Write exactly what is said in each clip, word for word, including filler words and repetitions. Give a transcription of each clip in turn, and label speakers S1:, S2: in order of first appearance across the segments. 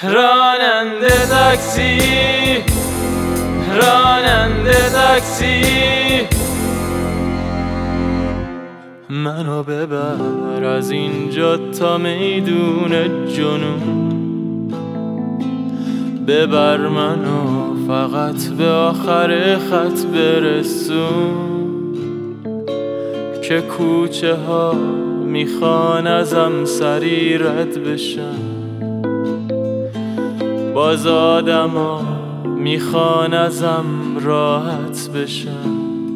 S1: راننده تاکسی، راننده تاکسی، منو ببر از اینجا تا میدون جنون، ببر منو فقط به آخر خط برسون، که کوچه ها میخوان ازم سری رد بشن، باز آدم ها میخوان ازم راحت بشن.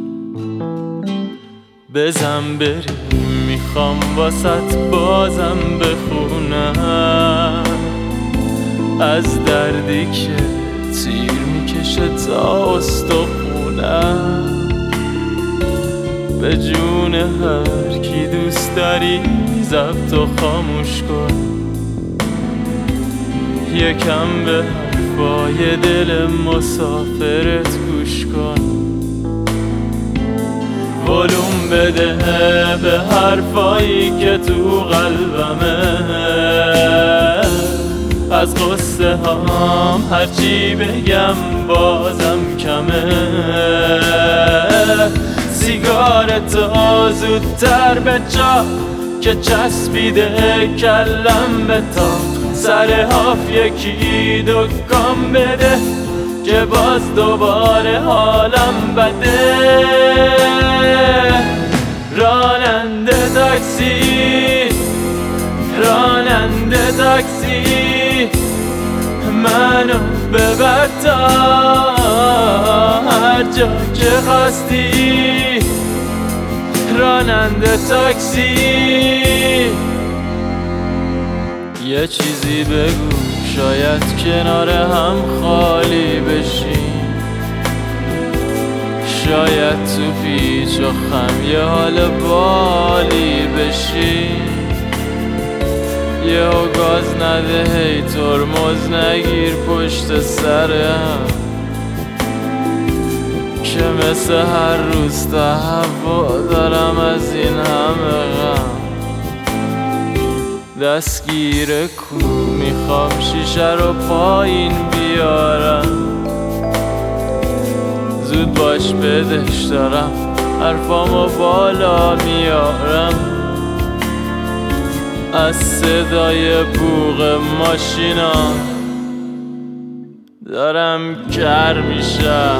S1: بزن بریم میخوام واسط بازم بخونم از دردی که تیر میکشه تا استخونم، به جون هر کی دوست داری ضبط و خاموش کن، یکم به حرفای دل مسافرت گوش کن، ولوم بده به حرفایی که تو قلبمه، از قصه هام هرچی بگم بازم کمه، سیگارتو زودتر بچا که چسبیده کلم به تا، سر حاف یکی دکان بده که باز دوباره حالم بده. راننده تاکسی، راننده تاکسی، منو ببر تا هر جا که خواستی. راننده تاکسی، یه چیزی بگو شاید کنار هم خالی بشیم، شاید تو پیچ و خم یه حال بالی بشیم، یه گاز نده هی ترمز نگیر پشت سر هم، که مثل هر روز تهوع دارم از این همه غم. دستگیر کو میخوام شیشه رو پایین بیارم، زود باش بدش دارم حرفامو بالا میارم، از صدای بوق ماشینا دارم کر میشم،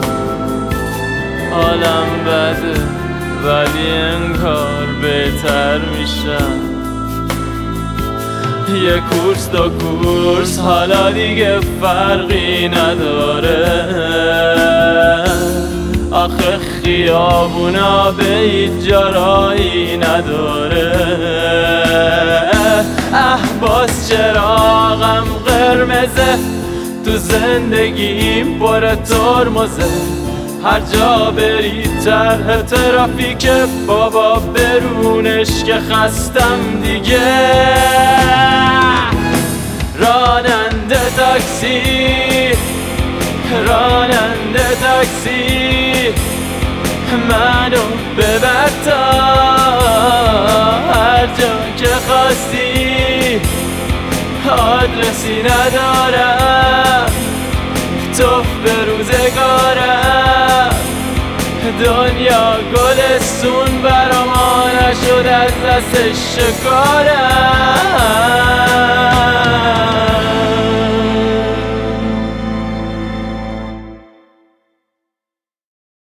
S1: حالم بده ولی انگار بهتر میشم، یه کورس دو کورس حالا دیگه فرقی نداره، آخه خیابونا به هیچ جا راهی نداره. اه باز چراغم قرمزه، تو زندگیم پر ترمزه، هر جا بری طرح ترافیک، بابا برونش که خستم دیگه. راننده تاکسی، راننده تاکسی، منو ببر تا هر جا که خواستی، آدرسی ندارم توف به روزگارم، دنیا گلستون برام نشد از دست شکارم.